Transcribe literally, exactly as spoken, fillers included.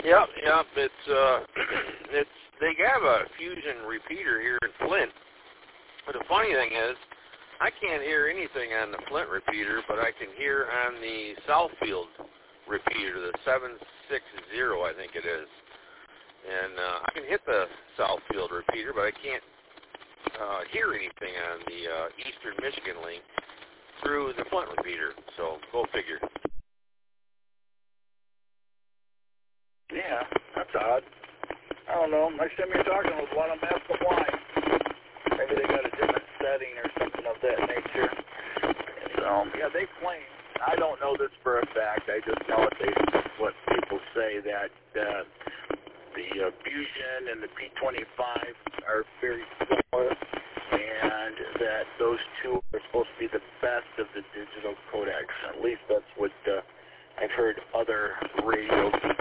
Yep, yep. It's uh, it's they have a fusion repeater here in Flint. But the funny thing is, I can't hear anything on the Flint repeater, but I can hear on the Southfield repeater, the seven sixty, I think it is. And uh, I can hit the Southfield repeater, but I can't uh, hear anything on the uh, Eastern Michigan link through the Flint repeater. So go figure. Yeah, that's odd. I don't know. Next time you're talking with one, I'm ask them why. Maybe they got a different setting or something of that nature. So, yeah, they claim, I don't know this for a fact, I just know what, they, what people say, that uh, the uh, Fusion and the P twenty-five are very similar, and that those two are supposed to be the best of the digital codecs. At least that's what uh, I've heard other radio